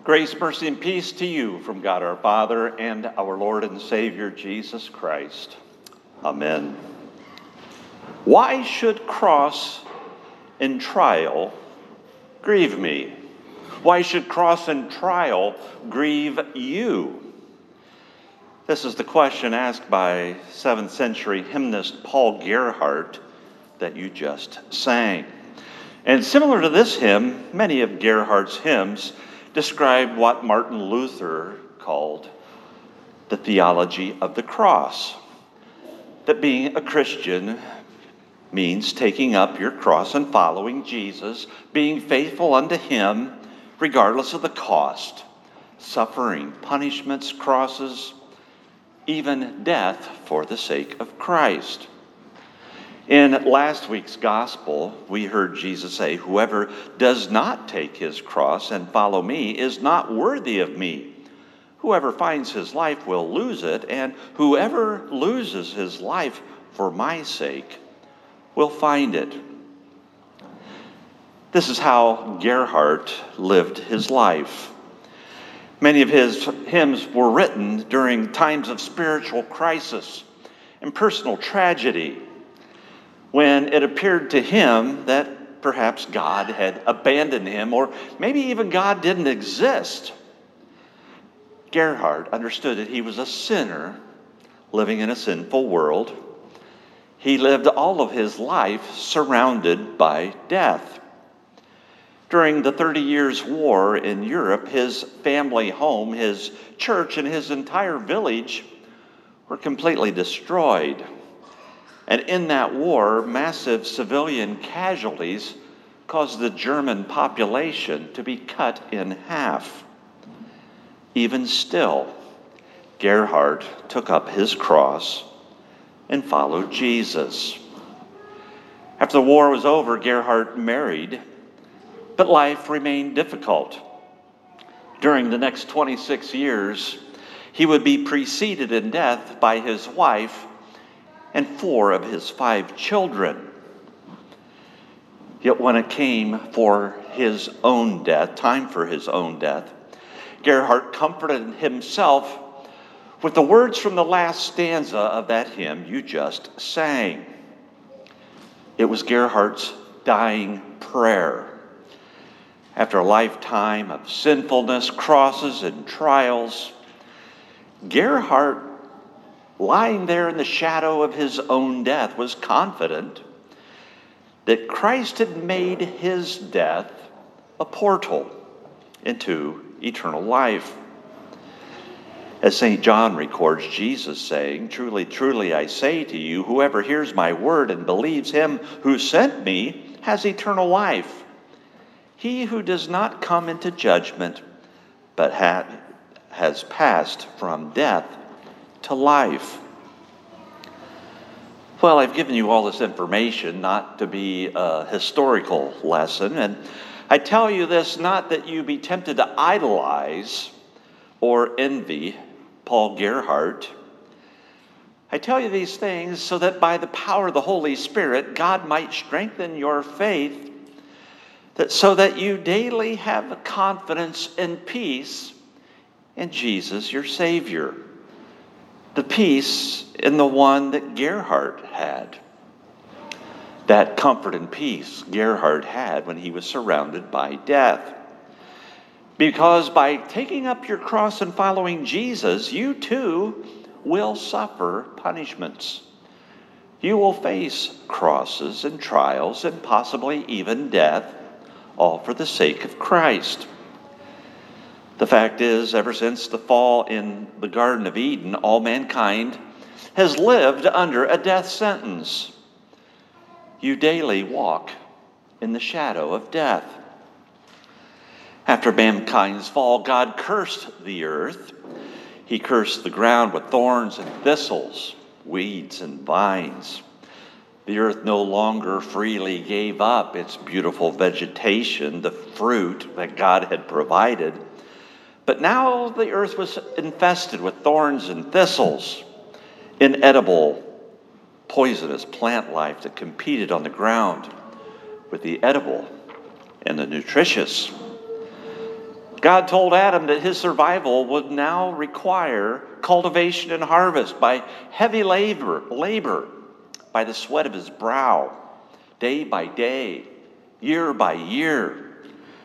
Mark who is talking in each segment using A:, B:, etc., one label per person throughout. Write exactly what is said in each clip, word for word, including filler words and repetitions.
A: Grace, mercy, and peace to you from God our Father and our Lord and Savior Jesus Christ. Amen. Why should cross and trial grieve me? Why should cross and trial grieve you? This is the question asked by seventh century hymnist Paul Gerhardt that you just sang. And similar to this hymn, many of Gerhardt's hymns describe what Martin Luther called the theology of the cross. That being a Christian means taking up your cross and following Jesus, being faithful unto him regardless of the cost, suffering punishments, crosses, even death for the sake of Christ. In last week's gospel, we heard Jesus say, "Whoever does not take his cross and follow me is not worthy of me. Whoever finds his life will lose it, and whoever loses his life for my sake will find it." This is how Gerhardt lived his life. Many of his hymns were written during times of spiritual crisis and personal tragedy, when it appeared to him that perhaps God had abandoned him, or maybe even God didn't exist. Gerhardt understood that he was a sinner living in a sinful world. He lived all of his life surrounded by death. During the Thirty Years' War in Europe, his family home, his church, and his entire village were completely destroyed. And in that war, massive civilian casualties caused the German population to be cut in half. Even still, Gerhardt took up his cross and followed Jesus. After the war was over, Gerhardt married, but life remained difficult. During the next twenty-six years, he would be preceded in death by his wife and four of his five children. Yet when it came for his own death, time for his own death, Gerhardt comforted himself with the words from the last stanza of that hymn you just sang. It was Gerhardt's dying prayer. After a lifetime of sinfulness, crosses, and trials, Gerhardt, lying there in the shadow of his own death, was confident that Christ had made his death a portal into eternal life. As Saint John records Jesus saying, "Truly, truly, I say to you, whoever hears my word and believes him who sent me has eternal life. He who does not come into judgment, but ha- has passed from death to life." Well, I've given you all this information not to be a historical lesson, and I tell you this not that you be tempted to idolize or envy Paul Gerhardt. I tell you these things so that by the power of the Holy Spirit, God might strengthen your faith, that so that you daily have confidence and peace in Jesus, your Savior. The peace in the one that Gerhardt had. That comfort and peace Gerhardt had when he was surrounded by death. Because by taking up your cross and following Jesus, you too will suffer punishments. You will face crosses and trials and possibly even death, all for the sake of Christ. The fact is, ever since the fall in the Garden of Eden, all mankind has lived under a death sentence. You daily walk in the shadow of death. After mankind's fall, God cursed the earth. He cursed the ground with thorns and thistles, weeds and vines. The earth no longer freely gave up its beautiful vegetation, the fruit that God had provided. But now the earth was infested with thorns and thistles, inedible, poisonous plant life that competed on the ground with the edible and the nutritious. God told Adam that his survival would now require cultivation and harvest by heavy labor, labor, by the sweat of his brow, day by day, year by year,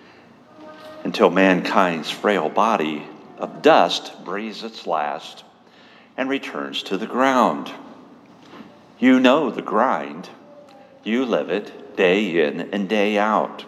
A: until mankind's frail body of dust breathes its last and returns to the ground. You know the grind. You live it day in and day out.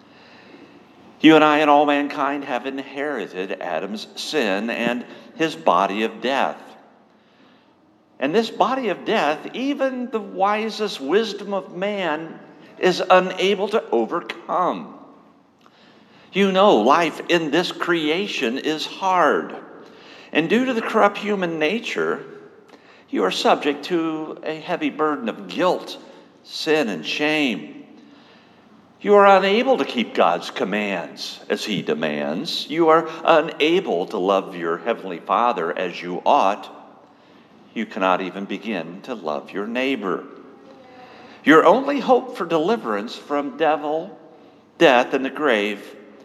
A: You and I and all mankind have inherited Adam's sin and his body of death. And this body of death, even the wisest wisdom of man is unable to overcome. You know, life in this creation is hard. And due to the corrupt human nature, you are subject to a heavy burden of guilt, sin, and shame. You are unable to keep God's commands as he demands. You are unable to love your heavenly Father as you ought. You cannot even begin to love your neighbor. Your only hope for deliverance from devil, death, and the grave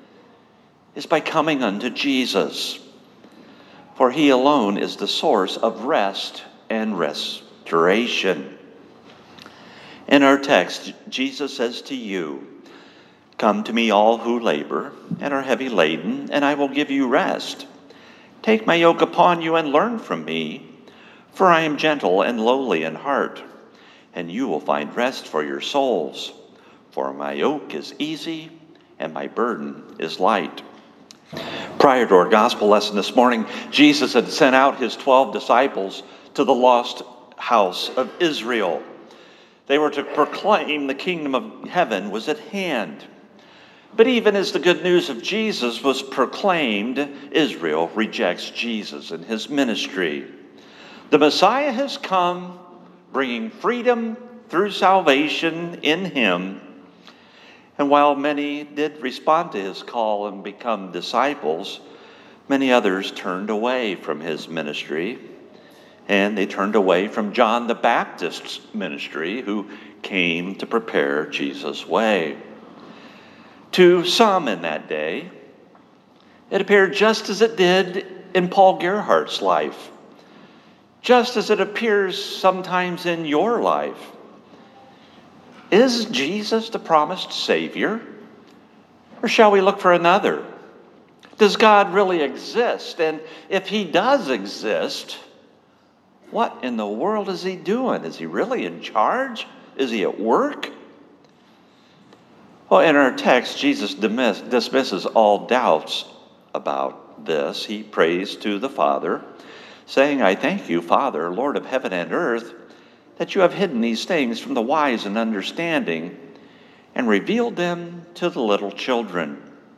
A: is by coming unto Jesus. For he alone is the source of rest and restoration. In our text, Jesus says to you, "Come to me, all who labor and are heavy laden, and I will give you rest. Take my yoke upon you and learn from me, for I am gentle and lowly in heart, and you will find rest for your souls. For my yoke is easy and my burden is light." Prior to our gospel lesson this morning, Jesus had sent out his twelve disciples to the lost house of Israel. They were to proclaim the kingdom of heaven was at hand. But even as the good news of Jesus was proclaimed, Israel rejects Jesus and his ministry. The Messiah has come, bringing freedom through salvation in him. And while many did respond to his call and become disciples, many others turned away from his ministry. And they turned away from John the Baptist's ministry, who came to prepare Jesus' way. To some in that day, it appeared just as it did in Paul Gerhardt's life, just as it appears sometimes in your life. Is Jesus the promised Savior? Or shall we look for another? Does God really exist? And if he does exist, what in the world is he doing? Is he really in charge? Is he at work? Well, in our text, Jesus dismiss, dismisses all doubts about this. He prays to the Father, saying, "I thank you, Father, Lord of heaven and earth, that you have hidden these things from the wise and understanding and revealed them to the little children."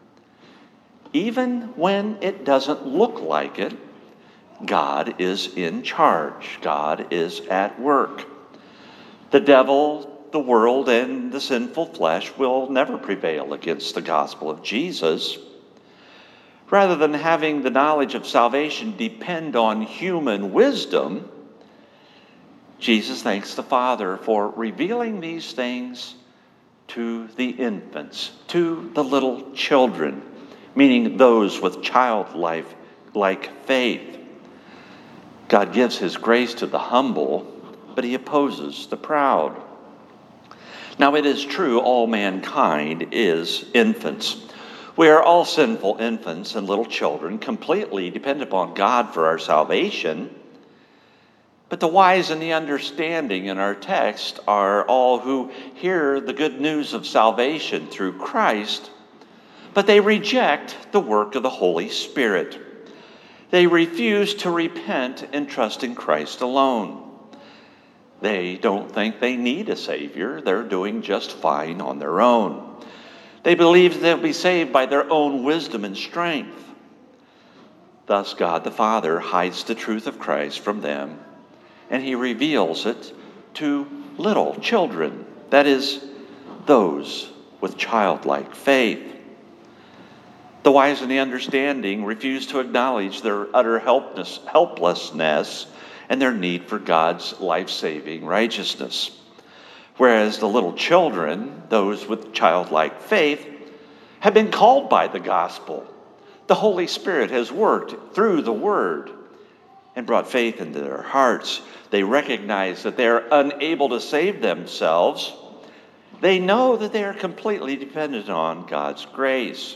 A: Even when it doesn't look like it, God is in charge. God is at work. The devil, the world, and the sinful flesh will never prevail against the gospel of Jesus. Rather than having the knowledge of salvation depend on human wisdom, Jesus thanks the Father for revealing these things to the infants, to the little children, meaning those with childlike like faith. God gives his grace to the humble, but he opposes the proud. Now it is true, all mankind is infants. We are all sinful infants and little children, completely dependent upon God for our salvation. But the wise and the understanding in our text are all who hear the good news of salvation through Christ, but they reject the work of the Holy Spirit. They refuse to repent and trust in Christ alone. They don't think they need a Savior. They're doing just fine on their own. They believe they'll be saved by their own wisdom and strength. Thus, God the Father hides the truth of Christ from them, and he reveals it to little children, that is, those with childlike faith. The wise and the understanding refuse to acknowledge their utter helpless, helplessness and their need for God's life-saving righteousness. Whereas the little children, those with childlike faith, have been called by the gospel. The Holy Spirit has worked through the Word and brought faith into their hearts. They recognize that they are unable to save themselves. They know that they are completely dependent on God's grace.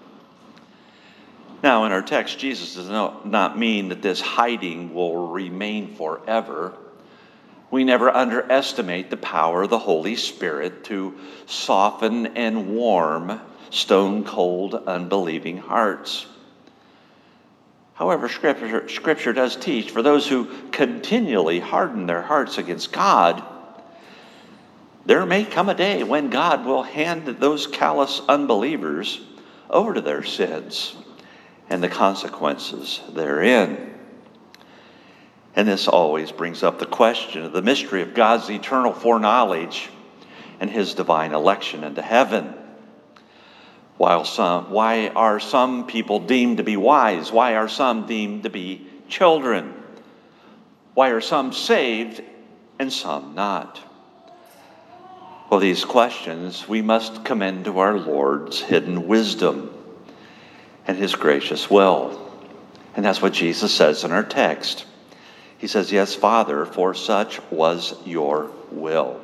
A: Now, in our text, Jesus does not mean that this hiding will remain forever. We never underestimate the power of the Holy Spirit to soften and warm stone-cold, unbelieving hearts. However, Scripture, Scripture does teach for those who continually harden their hearts against God, there may come a day when God will hand those callous unbelievers over to their sins and the consequences therein. And this always brings up the question of the mystery of God's eternal foreknowledge and his divine election into heaven. While some, why are some people deemed to be wise? Why are some deemed to be children? Why are some saved and some not? Well, these questions we must commend to our Lord's hidden wisdom and his gracious will. And that's what Jesus says in our text. He says, "Yes, Father, for such was your will."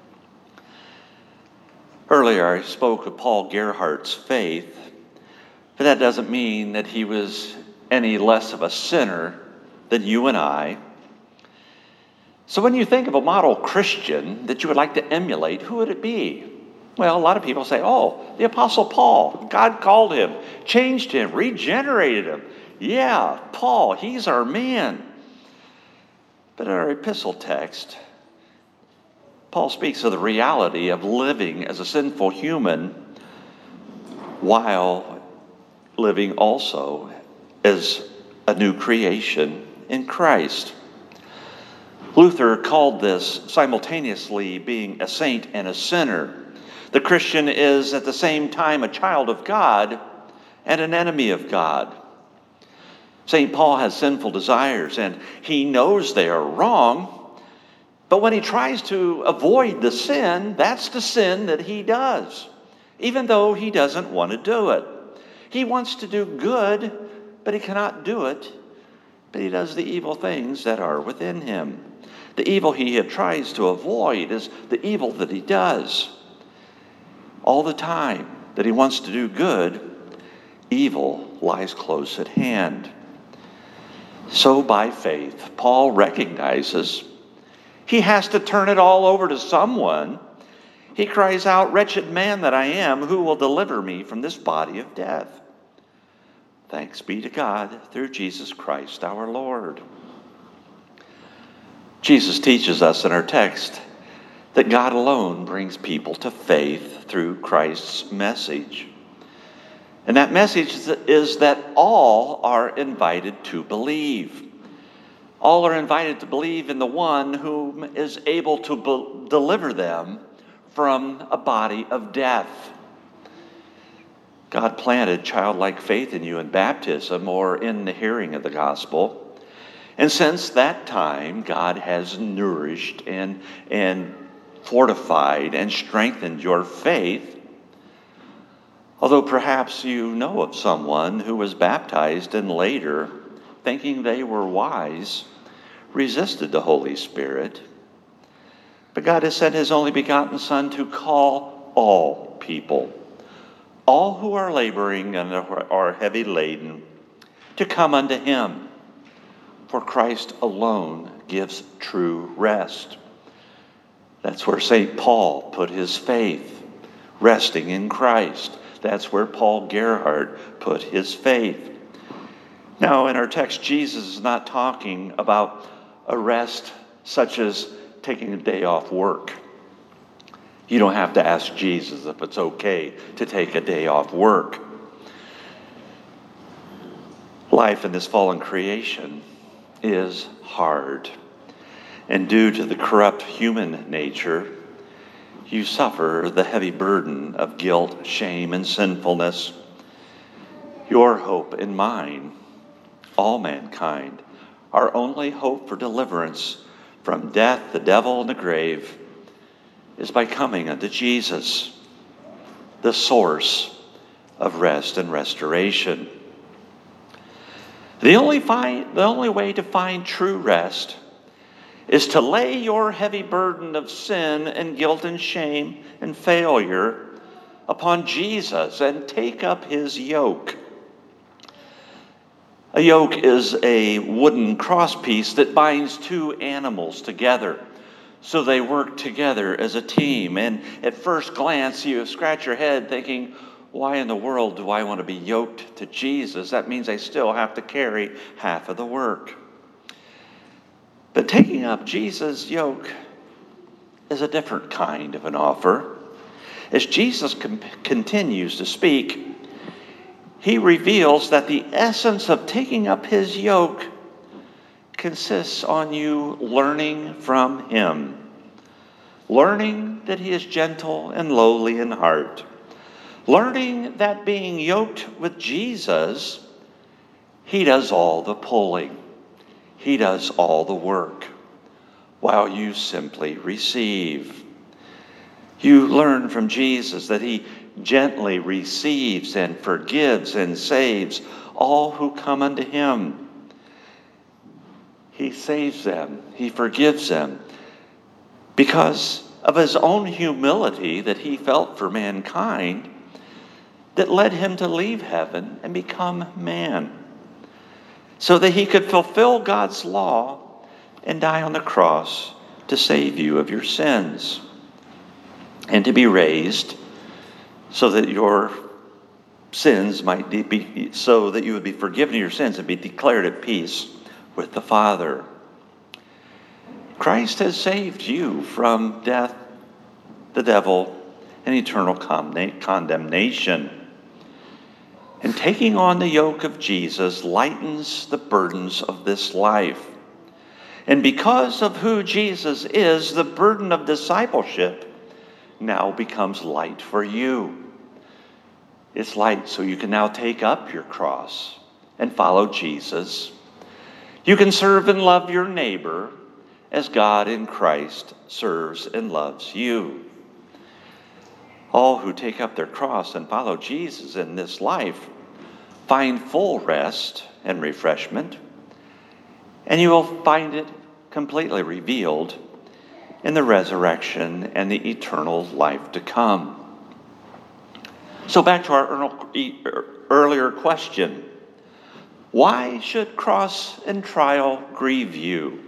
A: Earlier, I spoke of Paul Gerhardt's faith, but that doesn't mean that he was any less of a sinner than you and I. So when you think of a model Christian that you would like to emulate, who would it be? Well, a lot of people say, oh, the Apostle Paul. God called him, changed him, regenerated him. Yeah, Paul, he's our man. But in our epistle text, Paul speaks of the reality of living as a sinful human while living also as a new creation in Christ. Luther called this simultaneously being a saint and a sinner. The Christian is at the same time a child of God and an enemy of God. Saint Paul has sinful desires and he knows they are wrong. But when he tries to avoid the sin, that's the sin that he does, even though he doesn't want to do it. He wants to do good, but he cannot do it. But he does the evil things that are within him. The evil he tries to avoid is the evil that he does. All the time that he wants to do good, evil lies close at hand. So by faith, Paul recognizes he has to turn it all over to someone. He cries out, "Wretched man that I am, who will deliver me from this body of death?" Thanks be to God through Jesus Christ our Lord. Jesus teaches us in our text that God alone brings people to faith through Christ's message. And that message is that all are invited to believe. All are invited to believe in the one whom is able to be- deliver them from a body of death. God planted childlike faith in you in baptism or in the hearing of the gospel. And since that time, God has nourished and, and fortified and strengthened your faith. Although perhaps you know of someone who was baptized and later, thinking they were wise, resisted the Holy Spirit. But God has sent his only begotten Son to call all people, all who are laboring and are heavy laden, to come unto him. For Christ alone gives true rest. That's where Saint Paul put his faith, resting in Christ. That's where Paul Gerhardt put his faith. Now, in our text, Jesus is not talking about a rest such as taking a day off work. You don't have to ask Jesus if it's okay to take a day off work. Life in this fallen creation is hard. And due to the corrupt human nature, you suffer the heavy burden of guilt, shame, and sinfulness. Your hope and mine, all mankind, our only hope for deliverance from death, the devil, and the grave is by coming unto Jesus, the source of rest and restoration. The only, find, the only way to find true rest is to lay your heavy burden of sin and guilt and shame and failure upon Jesus and take up his yoke. A yoke is a wooden crosspiece that binds two animals together so they work together as a team. And at first glance, you scratch your head thinking, why in the world do I want to be yoked to Jesus? That means I still have to carry half of the work. But taking up Jesus' yoke is a different kind of an offer. As Jesus com- continues to speak, he reveals that the essence of taking up his yoke consists on you learning from him. Learning that he is gentle and lowly in heart. Learning that being yoked with Jesus, he does all the pulling. He does all the work, while you simply receive. You learn from Jesus that he gently receives and forgives and saves all who come unto him. He saves them. He forgives them because of his own humility that he felt for mankind that led him to leave heaven and become man so that he could fulfill God's law and die on the cross to save you of your sins and to be raised so that your sins might be, so that you would be forgiven of your sins and be declared at peace with the Father. Christ has saved you from death, the devil, and eternal condemnation. And taking on the yoke of Jesus lightens the burdens of this life. And because of who Jesus is, the burden of discipleship now becomes light for you. It's light so you can now take up your cross and follow Jesus. You can serve and love your neighbor as God in Christ serves and loves you. All who take up their cross and follow Jesus in this life find full rest and refreshment, and you will find it completely revealed in the resurrection and the eternal life to come. So back to our earlier question. Why should cross and trial grieve you?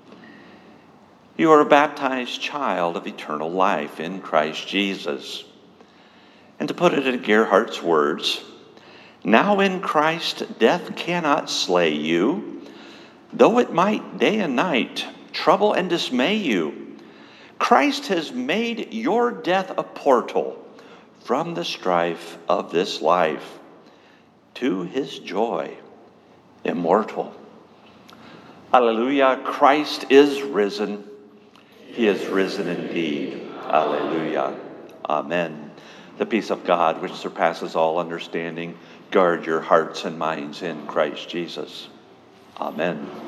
A: You are a baptized child of eternal life in Christ Jesus. And to put it in Gerhardt's words, now in Christ death cannot slay you, though it might day and night trouble and dismay you. Christ has made your death a portal from the strife of this life to his joy immortal. Alleluia, Christ is risen. He is risen indeed. Alleluia. Amen. The peace of God, which surpasses all understanding, guard your hearts and minds in Christ Jesus. Amen.